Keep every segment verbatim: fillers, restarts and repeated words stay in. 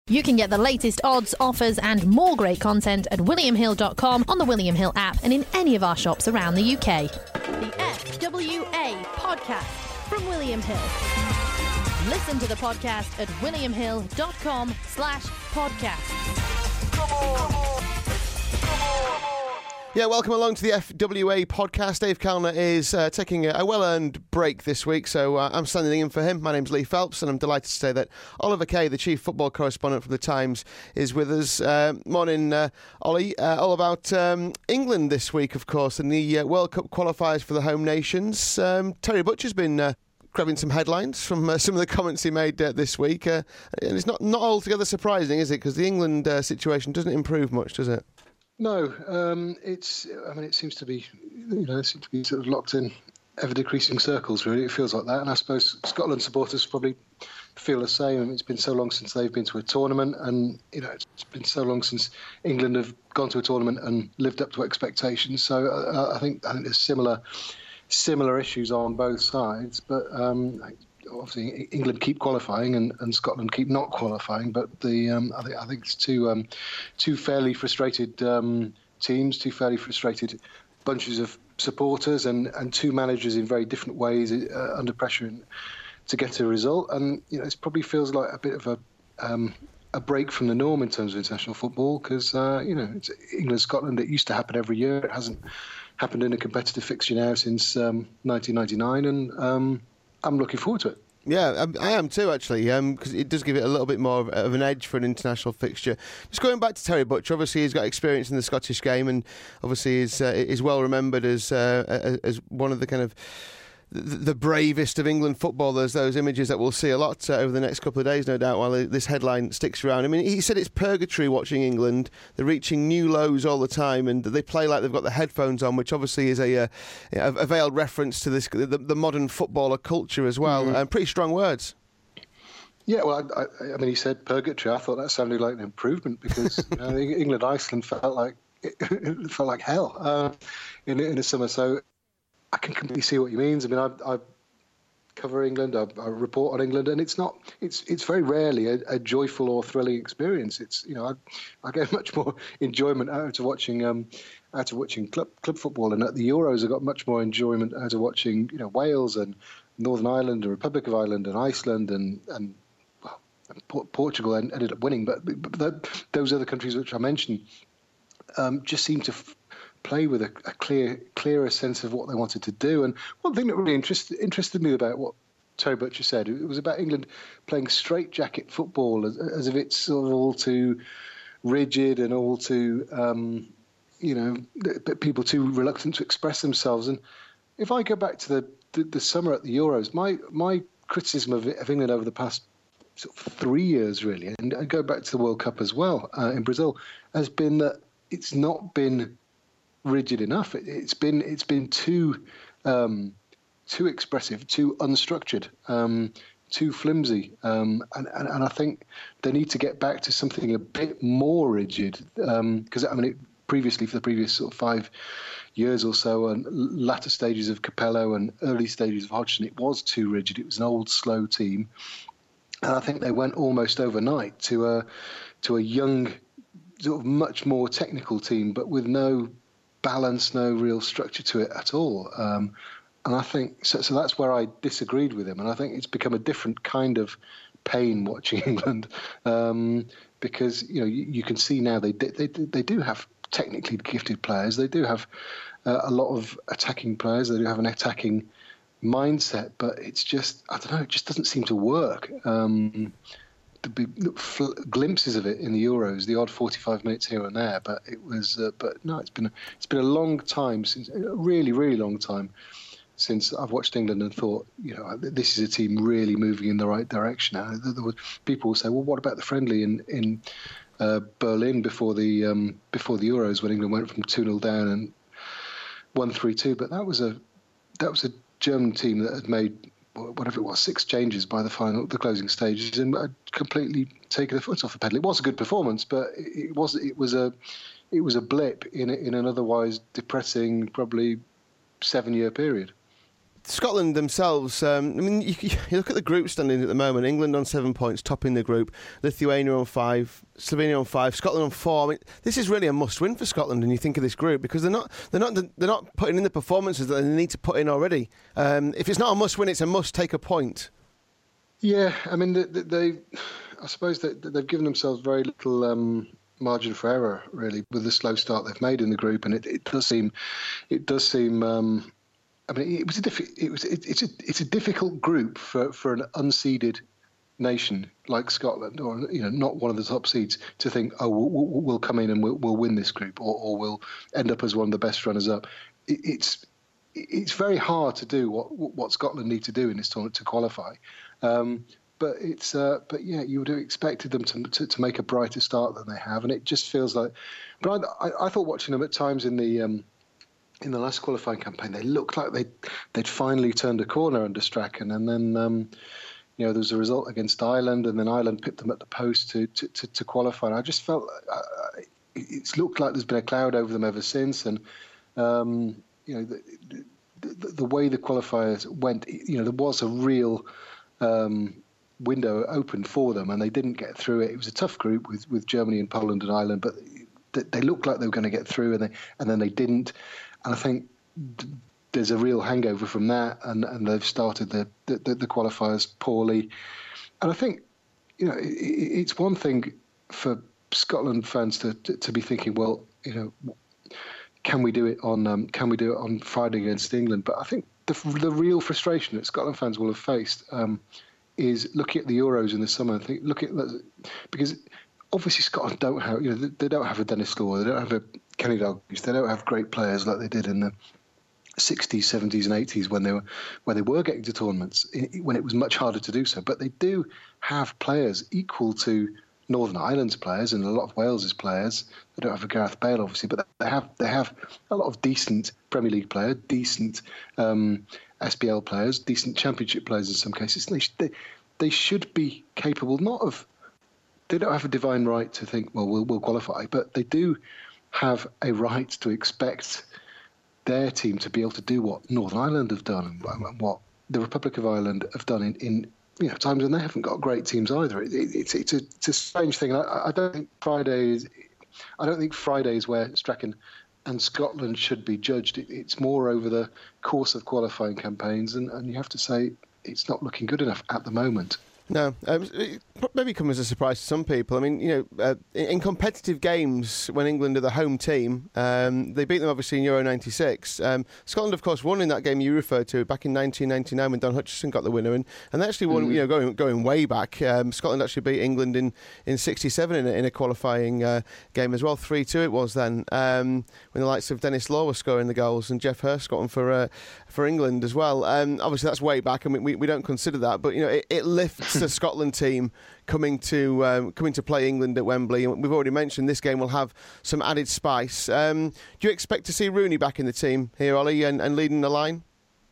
You can get the latest odds, offers and more great content at william hill dot com, on the William Hill app and in any of our shops around the U K. The F W A Podcast from William Hill. Listen to the podcast at william hill dot com slash podcast. Come on, come on, come on. Yeah, welcome along to the F W A podcast. Dave Calner is uh, taking a, a well-earned break this week, so uh, I'm standing in for him. My name's Lee Phelps, and I'm delighted to say that Oliver Kay, the chief football correspondent from The Times, is with us. Uh, morning, uh, Ollie. Uh, all about um, England this week, of course, and the uh, World Cup qualifiers for the home nations. Um, Terry Butcher's been uh, grabbing some headlines from uh, some of the comments he made uh, this week, uh, and it's not, not altogether surprising, is it? Because the England uh, situation doesn't improve much, does it? No, um, it's. I mean, it seems to be, you know, it seems to be sort of locked in ever-decreasing circles. Really, it feels like that. And I suppose Scotland supporters probably feel the same. It's been so long since they've been to a tournament, and you know, it's been so long since England have gone to a tournament and lived up to expectations. So uh, I think I think there's similar similar issues on both sides. But um, obviously, England keep qualifying and, and Scotland keep not qualifying. But the um, I think I think it's two um, two fairly frustrated um, teams, two fairly frustrated bunches of supporters, and, and two managers in very different ways uh, under pressure in, to get a result. And you know, it probably feels like a bit of a um, a break from the norm in terms of international football, because uh, you know, it's England Scotland. It used to happen every year. It hasn't happened in a competitive fixture now since um, nineteen ninety-nine, and um, I'm looking forward to it. Yeah, I am too, actually, because um, it does give it a little bit more of an edge for an international fixture. Just going back to Terry Butcher, obviously he's got experience in the Scottish game, and obviously is uh, is well remembered as uh, as one of the kind of the bravest of England footballers. Those images that we'll see a lot uh, over the next couple of days, no doubt, while this headline sticks around. I mean, he said it's purgatory watching England. They're reaching new lows all the time, and they play like they've got the headphones on, which obviously is a, uh, a veiled reference to this the, the modern footballer culture as well. Mm-hmm. And pretty strong words. Yeah, well, I, I, I mean, he said purgatory. I thought that sounded like an improvement, because you know, England Iceland felt like it felt like hell uh, in in the summer. So I can completely see what he means. I mean, I, I cover England, I, I report on England, and it's not, it's it's very rarely a, a joyful or thrilling experience. It's, you know, I, I get much more enjoyment out of watching um, out of watching club club football, and at the Euros, I got much more enjoyment out of watching, you know, Wales and Northern Ireland, the Republic of Ireland, and Iceland, and and well, Portugal ended up winning, but, but that, those other countries which I mentioned um, just seem to F- play with a, a clear, clearer sense of what they wanted to do. And one thing that really interest, interested me about what Terry Butcher said, it was about England playing straitjacket football, as, as if it's sort of all too rigid and all too, um, you know, people too reluctant to express themselves. And if I go back to the, the, the summer at the Euros, my my criticism of, of England over the past sort of three years, really, and I go back to the World Cup as well uh, in Brazil, has been that it's not been rigid enough. It, it's been it's been too um, too expressive, too unstructured, um, too flimsy, um, and, and and I think they need to get back to something a bit more rigid. Because um, I mean, it, previously for the previous sort of five years or so, and latter stages of Capello and early stages of Hodgson, it was too rigid. It was an old, slow team, and I think they went almost overnight to a to a young, sort of much more technical team, but with no balance, no real structure to it at all. Um, and I think so, so that's where I disagreed with him. And I think it's become a different kind of pain watching England, um, because you know you, you can see now they they they do have technically gifted players. They do have uh, a lot of attacking players. They do have an attacking mindset, but it's just I don't know. It just doesn't seem to work. Um, The big fl- glimpses of it in the Euros, the odd forty-five minutes here and there, but it was. Uh, but no, it's been a, it's been a long time since, a really, really long time since I've watched England and thought, you know, this is a team really moving in the right direction. Now, there was, people will say, well, what about the friendly in in uh, Berlin before the um, before the Euros when England went from two nil down and won three two? But that was a that was a German team that had made, whatever it was, six changes by the final, the closing stages, and I'd completely taken the foot off the pedal. It was a good performance, but it was it was a it was a blip in in an otherwise depressing, probably seven year period. Scotland themselves, um, I mean, you, you look at the group standings at the moment. England on seven points, topping the group. Lithuania on five, Slovenia on five, Scotland on four. I mean, this is really a must-win for Scotland. And you think of this group because they're not, they're not, they're not putting in the performances that they need to put in already. Um, if it's not a must-win, it's a must-take a point. Yeah, I mean, they, they I suppose that they've given themselves very little um, margin for error, really, with the slow start they've made in the group, and it, it does seem, it does seem. Um, I mean, it was a diffi- it was it, it's a it's a difficult group for, for an unseeded nation like Scotland, or you know, not one of the top seeds, to think, oh, we'll, we'll come in and we'll, we'll win this group, or, or we'll end up as one of the best runners up. It, it's it's very hard to do what what Scotland need to do in this tournament to qualify. Um, but it's uh, but yeah, you would have expected them to, to to make a brighter start than they have, and it just feels like. But I I, I thought watching them at times in the. Um, In the last qualifying campaign, they looked like they'd, they'd finally turned a corner under Strachan, and then um, you know there was a result against Ireland, and then Ireland pipped them at the post to to, to, to qualify. And I just felt uh, it's looked like there's been a cloud over them ever since, and um, you know the, the, the way the qualifiers went, you know there was a real um, window open for them, and they didn't get through it. It was a tough group with, with Germany and Poland and Ireland, but they, they looked like they were going to get through, and they and then they didn't. And I think there's a real hangover from that, and, and they've started the, the, the qualifiers poorly. And I think, you know, it, it's one thing for Scotland fans to, to, to be thinking, well, you know, can we do it on um, can we do it on Friday against England? But I think the, the real frustration that Scotland fans will have faced um, is looking at the Euros in the summer and think, look at because. Obviously, Scotland don't have, you know, they don't have a Dennis Law, they don't have a Kenny Dalglish, they don't have great players like they did in the sixties, seventies, and eighties when they were when they were getting to tournaments, when it was much harder to do so. But they do have players equal to Northern Ireland's players and a lot of Wales's players. They don't have a Gareth Bale, obviously, but they have they have a lot of decent Premier League players, decent um, S B L players, decent Championship players in some cases. And they, they they should be capable not of. They don't have a divine right to think, well, we'll, we'll qualify, but they do have a right to expect their team to be able to do what Northern Ireland have done and what the Republic of Ireland have done in, in you know times when they haven't got great teams either. It, it, it's it's a, it's a strange thing. I, I don't think Friday is. I don't think Friday is where Strachan and Scotland should be judged. It, it's more over the course of qualifying campaigns, and, and you have to say it's not looking good enough at the moment. No, um, it maybe come as a surprise to some people. I mean, you know, uh, in competitive games, when England are the home team, um, they beat them obviously in Euro ninety-six. Um, Scotland, of course, won in that game you referred to back in nineteen ninety-nine when Don Hutchison got the winner, and, and they actually won. Mm. You know, going going way back, um, Scotland actually beat England in, in sixty-seven in a, in a qualifying uh, game as well. three two it was then, um, when the likes of Dennis Law were scoring the goals and Geoff Hurst got one for uh, for England as well. Um, obviously, that's way back, and we we don't consider that, but you know, it, it lifts the Scotland team coming to um, coming to play England at Wembley. And we've already mentioned this game will have some added spice. Um, do you expect to see Rooney back in the team here, Ollie, and, and leading the line?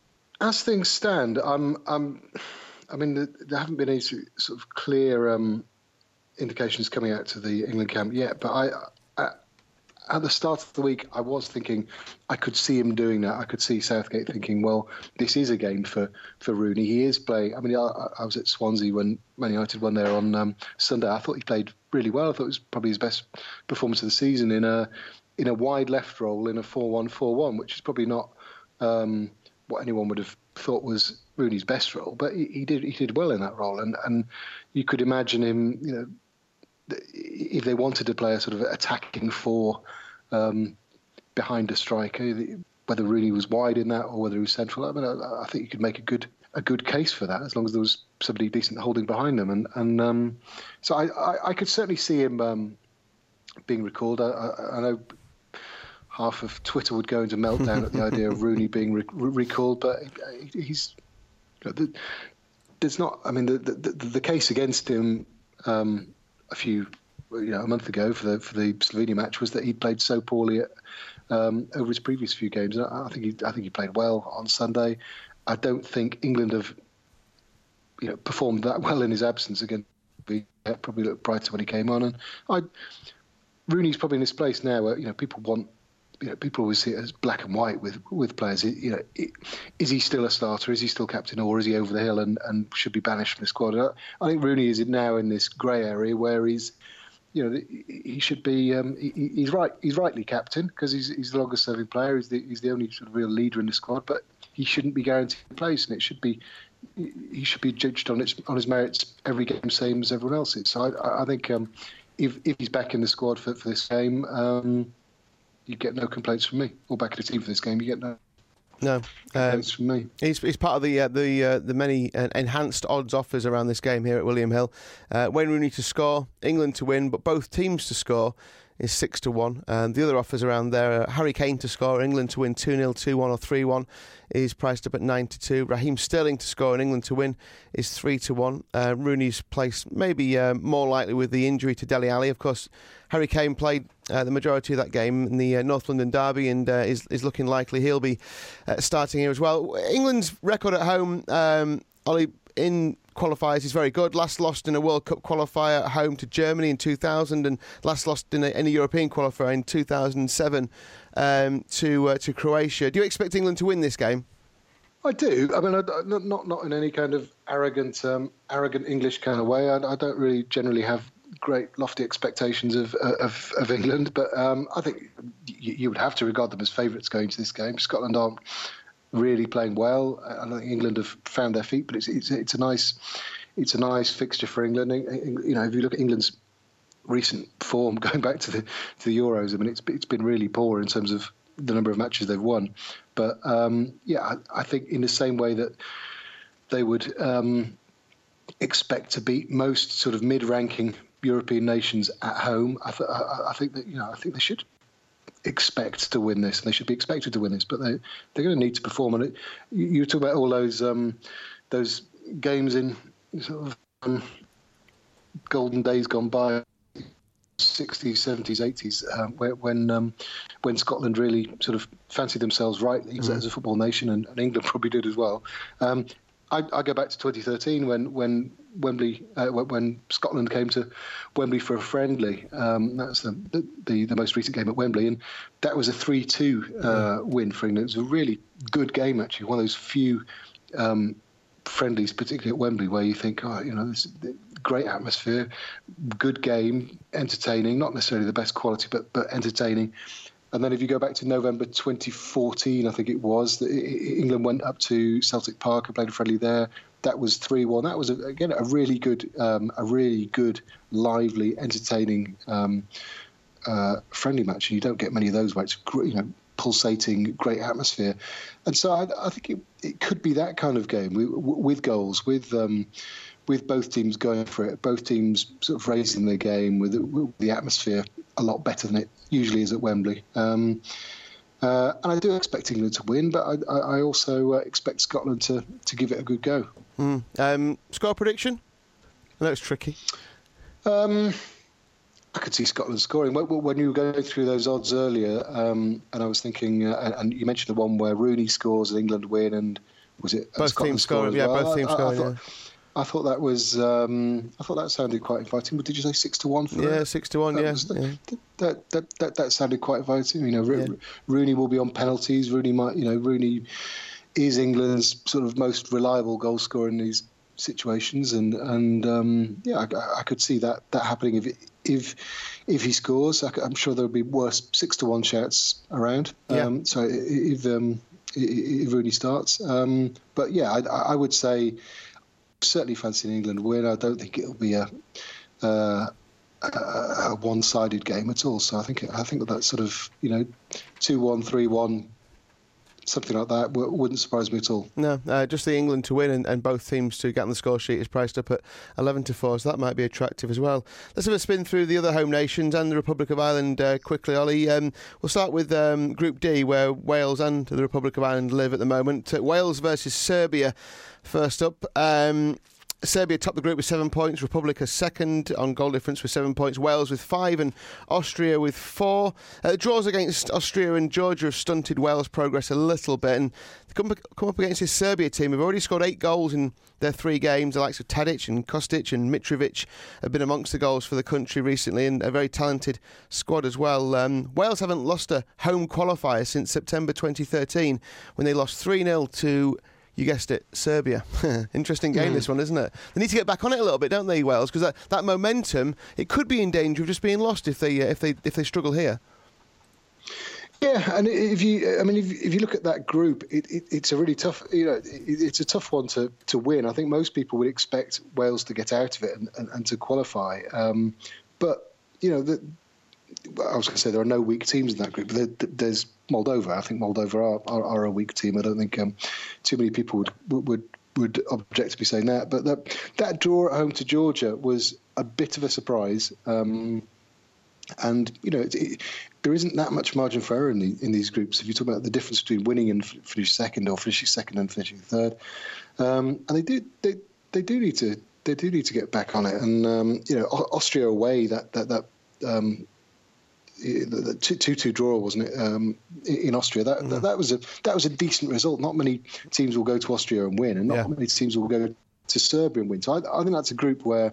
As things stand, I'm, I'm, I mean, there haven't been any sort of clear um, indications coming out to the England camp yet, but I, I at the start of the week, I was thinking I could see him doing that. I could see Southgate thinking, well, this is a game for, for Rooney. He is playing. I mean, I, I was at Swansea when Man United won there on um, Sunday. I thought he played really well. I thought it was probably his best performance of the season in a in a wide left role in a four one four one, which is probably not um, what anyone would have thought was Rooney's best role. But he, he did he did well in that role, and and you could imagine him, you know, if they wanted to play a sort of attacking four um, behind a striker, whether Rooney was wide in that or whether he was central, I mean, I, I think you could make a good a good case for that as long as there was somebody decent holding behind them. And and um, so I, I, I could certainly see him um, being recalled. I, I, I know half of Twitter would go into meltdown at the idea of Rooney being re- recalled, but he's there's not. I mean, the the, the, the case against him. Um, a few, you know, a month ago for the for the Slovenia match was that he played so poorly at, um, over his previous few games. I, I think he I think he played well on Sunday. I don't think England have, you know, performed that well in his absence again. He probably looked brighter when he came on, and I, Rooney's probably in his place now where, you know, people want you know, people always see it as black and white with with players. You know, is he still a starter? Is he still captain, or is he over the hill and, and should be banished from the squad? I think Rooney is now in this grey area where he's, you know, he should be. Um, he, he's right. He's rightly captain because he's he's the longest serving player. He's the he's the only sort of real leader in the squad. But he shouldn't be guaranteed a place, and it should be. He should be judged on its on his merits every game, same as everyone else's. So I, I think um, if if he's back in the squad for, for this game. Um, You get no complaints from me, or back in the team for this game. You get no no complaints um, from me. He's, he's part of the uh, the uh, the many uh, enhanced odds offers around this game here at William Hill. Uh, Wayne Rooney to score, England to win, but both teams to score is six to one. And the other offers around there are Harry Kane to score, England to win two nil, two one, or three one is priced up at nine to two. Raheem Sterling to score and England to win is three to one. Uh, Rooney's place maybe uh, more likely with the injury to Dele Alli. Of course, Harry Kane played uh, the majority of that game in the uh, North London derby and uh, is, is looking likely he'll be uh, starting here as well. England's record at home, um, Ollie, in qualifiers is very good. Last lost in a World Cup qualifier at home to Germany in two thousand, and last lost in a, in a European qualifier in two thousand seven um, to uh, to Croatia. Do you expect England to win this game? I do. I mean, I, not not in any kind of arrogant um, arrogant English kind of way. I, I don't really generally have great lofty expectations of of, of England, but um, I think you, you would have to regard them as favourites going to this game. Scotland aren't really playing well. I don't think England have found their feet, but it's it's it's a nice it's a nice fixture for England. You know, if you look at England's recent form going back to the to the Euros, I mean, it's it's been really poor in terms of the number of matches they've won. But um, yeah, I, I think in the same way that they would um, expect to beat most sort of mid-ranking European nations at home, I, th- I, I think that you know I think they should expect to win this, and they should be expected to win this. But they they're going to need to perform. And it, you, you talk about all those um, those games in sort of um, golden days gone by, sixties, seventies, eighties, um, where, when um, when Scotland really sort of fancied themselves rightly mm-hmm. as a football nation, and, and England probably did as well. Um, I, I go back to twenty thirteen when when Wembley uh, when Scotland came to Wembley for a friendly. Um, that's the, the the most recent game at Wembley, and that was a three two uh, win for England. It was a really good game, actually. One of those few um, friendlies, particularly at Wembley, where you think, oh, you know, this great atmosphere, good game, entertaining. Not necessarily the best quality, but but entertaining. And then if you go back to November twenty fourteen, I think it was, England went up to Celtic Park and played a friendly there. That was three one. That was, again, a really good, um, a really good, lively, entertaining um, uh, friendly match. And you don't get many of those where it's, you know, pulsating, great atmosphere. And so I, I think it, it could be that kind of game with, with goals, with um, with both teams going for it, both teams sort of raising their game with, with the atmosphere a lot better than it usually is at Wembley. Um, uh, and I do expect England to win, but I, I also uh, expect Scotland to, to give it a good go. Mm. Um, score prediction? I know it's tricky. Um, I could see Scotland scoring. When you were going through those odds earlier, um, and I was thinking, uh, and you mentioned the one where Rooney scores and England win, and was it both Scotland teams scoring? Well? Yeah, both teams I, I, scoring. I thought, yeah. I thought that was. Um, I thought that sounded quite inviting. But did you say six to one for? Yeah, six to one. That Yeah, was, yeah. That, that that that sounded quite inviting. You know, Ro- Yeah. Rooney will be on penalties. Rooney might. You know, Rooney is England's sort of most reliable goal scorer in these situations, and and um, yeah, I, I could see that that happening if if if he scores. I, I'm sure there would be worse six to one shouts around. Yeah. Um, so if um, if Rooney starts, um, but yeah, I, I would say. Certainly fancy an England win. I don't think it'll be a, uh, a, a one-sided game at all. So I think I think that sort of, you know, two one, three one, something like that wouldn't surprise me at all. No, uh, just the England to win and, and both teams to get on the score sheet is priced up at eleven to four, so that might be attractive as well. Let's have a spin through the other home nations and the Republic of Ireland uh, quickly, Ollie. Um, we'll start with um, Group D, where Wales and the Republic of Ireland live at the moment. Uh, Wales versus Serbia first up. Um, Serbia top the group with seven points, Republica second on goal difference with seven points, Wales with five and Austria with four. Uh, draws against Austria and Georgia have stunted Wales' progress a little bit, and they come, come up against this Serbia team who've already scored eight goals in their three games. The likes of Tadic and Kostic and Mitrovic have been amongst the goals for the country recently, and a very talented squad as well. Um, Wales haven't lost a home qualifier since September twenty thirteen when they lost three nil to, you guessed it, Serbia. Interesting game, mm. this one, isn't it? They need to get back on it a little bit, don't they, Wales? Because that, that momentum, it could be in danger of just being lost if they uh, if they if they struggle here. Yeah, and if you, I mean, if, if you look at that group, it, it, it's a really tough, you know, it, it's a tough one to, to win. I think most people would expect Wales to get out of it and, and, and to qualify. Um, but you know, the, I was going to say there are no weak teams in that group. There, there's Moldova. I think Moldova are, are, are a weak team. I don't think um, too many people would would would object to me saying that. But that that draw at home to Georgia was a bit of a surprise. Um, and you know, it, it, there isn't that much margin for error in, the, in these groups. If you talk about the difference between winning and finishing second, or finishing second and finishing third, um, and they do they they do need to they do need to get back on it. And um, you know, Austria away, that that that. Um, The two-two draw, wasn't it, um, in Austria? That, mm. that that was a that was a decent result. Not many teams will go to Austria and win, and not yeah. many teams will go to Serbia and win. So I, I think that's a group where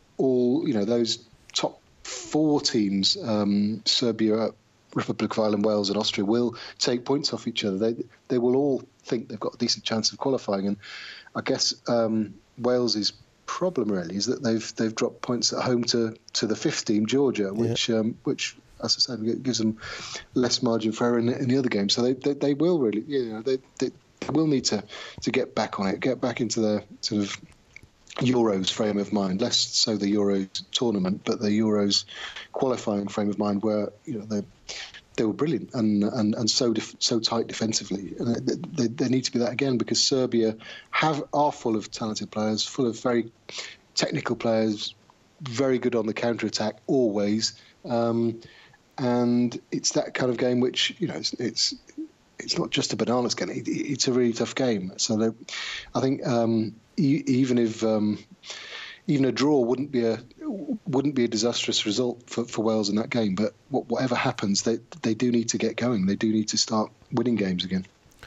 all you know those top four teams, um, Serbia, Republic of Ireland, Wales, and Austria, will take points off each other. They they will all think they've got a decent chance of qualifying, and I guess um, Wales's problem really is that they've they've dropped points at home to, to the fifth team, Georgia, which yeah. um, which. As I said, it gives them less margin for error in, in the other games. So they, they they will really, you know, they they will need to to get back on it, get back into the sort of Euros frame of mind, less so the Euros tournament, but the Euros qualifying frame of mind, where you know they they were brilliant and and and so def, so tight defensively. And they, they need to be that again, because Serbia have are full of talented players, full of very technical players, very good on the counter attack always. Um, And it's that kind of game which, you know, it's it's, it's not just a banana skin. It, it's a really tough game. So I think um, e- even if um, even a draw wouldn't be a wouldn't be a disastrous result for, for Wales in that game. But whatever happens, they they do need to get going. They do need to start winning games again.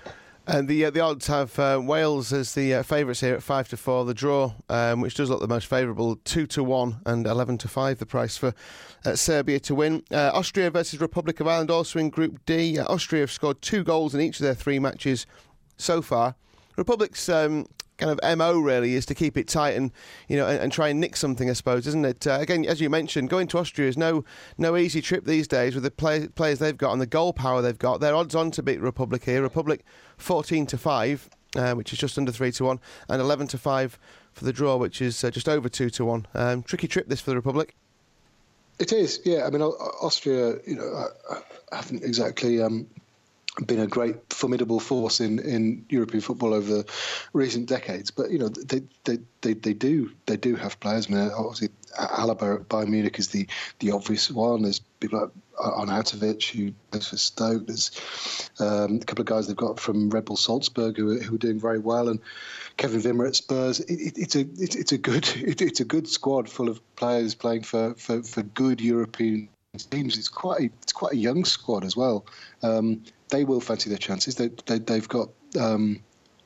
And the uh, the odds have uh, Wales as the uh, favourites here at five to four. The draw, um, which does look the most favourable, two to one, and eleven to five. The price for uh, Serbia to win. Uh, Austria versus Republic of Ireland, also in Group D. Uh, Austria have scored two goals in each of their three matches so far. Republic's um, kind of M O really is to keep it tight and you know and, and try and nick something, I suppose, isn't it? Uh, again, as you mentioned, going to Austria is no no easy trip these days with the play, players they've got and the goal power they've got. They're odds on to beat Republic here. Republic fourteen to five, uh, which is just under three to one, and eleven to five for the draw, which is uh, just over two to one. Um, tricky trip this for the Republic. It is, yeah. I mean, Austria, you know, haven't exactly Um been a great formidable force in, in European football over the recent decades, but you know they they, they, they do they do have players. I mean, obviously Alaba at Bayern Munich is the, the obvious one. There's people like Arnautovic who plays for Stoke. There's um, a couple of guys they've got from Red Bull Salzburg who are, who are doing very well, and Kevin Wimmer at Spurs. It, it, it's a it, it's a good it, it's a good squad full of players playing for, for, for good European teams. It's quite a, it's quite a young squad as well. Um, They will fancy their chances. They, they, they've got, um,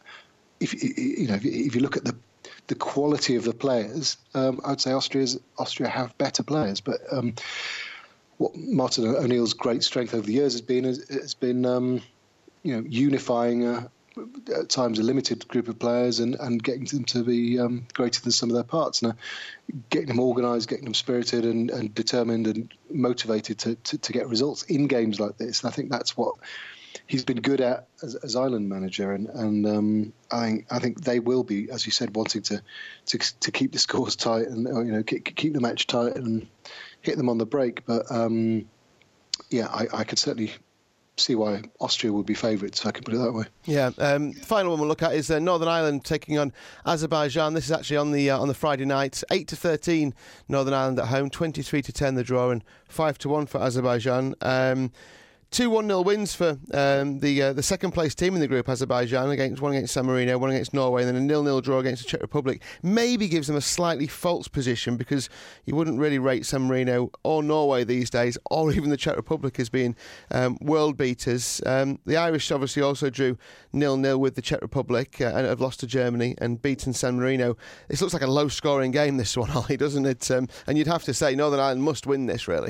if you know, if you look at the the quality of the players, um, I would say Austria's Austria have better players. But um, what Martin O'Neill's great strength over the years has been has, has been, um, you know, unifying a, at times a limited group of players and, and getting them to be um, greater than some of their parts. Now, getting them organised, getting them spirited and, and determined and motivated to, to, to get results in games like this. And I think that's what he's been good at as, as Ireland manager, and and um, I think I think they will be, as you said, wanting to to, to keep the scores tight and you know keep, keep the match tight and hit them on the break. But um, yeah, I, I could certainly see why Austria would be favourites, if I can put it that way. Yeah. Um, final one we'll look at is uh, Northern Ireland taking on Azerbaijan. This is actually on the uh, on the Friday night. eight to thirteen Northern Ireland at home, twenty-three to ten the draw, and five to one for Azerbaijan. Um, Two one nil wins for um, the uh, the second place team in the group, Azerbaijan, against one against San Marino, one against Norway, and then a nil nil draw against the Czech Republic. Maybe gives them a slightly false position, because you wouldn't really rate San Marino or Norway these days, or even the Czech Republic, as being um, world beaters. Um, the Irish obviously also drew nil nil with the Czech Republic uh, and have lost to Germany and beaten San Marino. This looks like a low-scoring game, this one, Ollie, doesn't it? Um, and you'd have to say Northern Ireland must win this, really.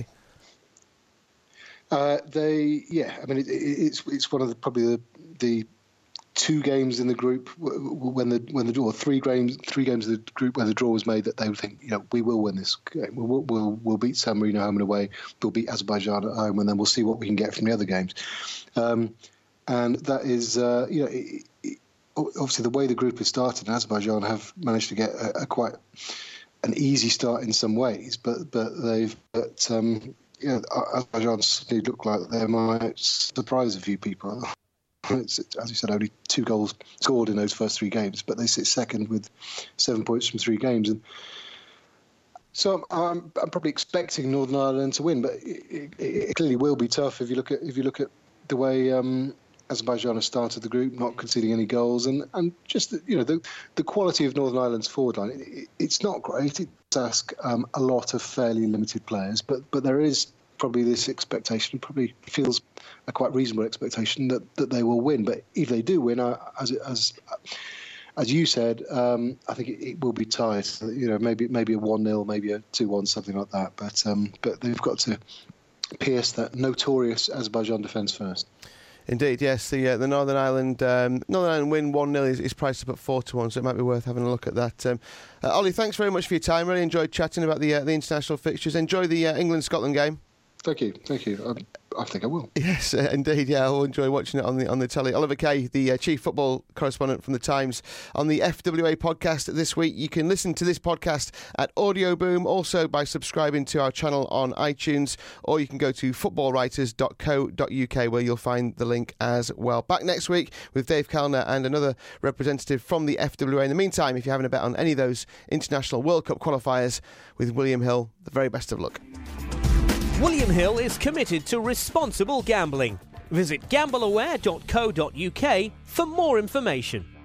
Uh, they, yeah, I mean, it, it's it's one of the probably the, the two games in the group when the when the draw three games three games of the group where the draw was made that they would think, you know, we will win this game. We'll we'll, we'll beat San Marino home and away. We'll beat Azerbaijan at home, and then we'll see what we can get from the other games. Um, and that is, uh, you know, it, it, obviously the way the group has started, Azerbaijan have managed to get a, a quite an easy start in some ways, but but they've but. Um, Yeah, Azerbaijan suddenly look like they might surprise a few people. It's, as you said, only two goals scored in those first three games, but they sit second with seven points from three games. And so I'm, I'm probably expecting Northern Ireland to win, but it, it, it clearly will be tough if you look at if you look at the way um, Azerbaijan has started the group, not conceding any goals, and, and just the, you know the the quality of Northern Ireland's forward line. It, it's not great. It does ask um, a lot of fairly limited players, but but there is probably this expectation. Probably feels a quite reasonable expectation that, that they will win. But if they do win, uh, as as as you said, um, I think it, it will be tight. You know, maybe maybe a one nil, maybe a two one, something like that. But um, but they've got to pierce that notorious Azerbaijan defence first. Indeed, yes. The uh, the Northern Ireland um, Northern Ireland win one nil is, is priced up at four to one, so it might be worth having a look at that. Um, uh, Ollie, thanks very much for your time. Really enjoyed chatting about the uh, the international fixtures. Enjoy the uh, England Scotland game. Thank you, thank you. I, I think I will. Yes, uh, indeed. Yeah, I'll enjoy watching it on the on the telly. Oliver Kay, the uh, chief football correspondent from the Times, on the F W A podcast this week. You can listen to this podcast at Audio Boom, also by subscribing to our channel on iTunes, or you can go to football writers dot co dot uk where you'll find the link as well. Back next week with Dave Kellner and another representative from the F W A. In the meantime, if you're having a bet on any of those international World Cup qualifiers with William Hill, the very best of luck. William Hill is committed to responsible gambling. Visit gamble aware dot co dot uk for more information.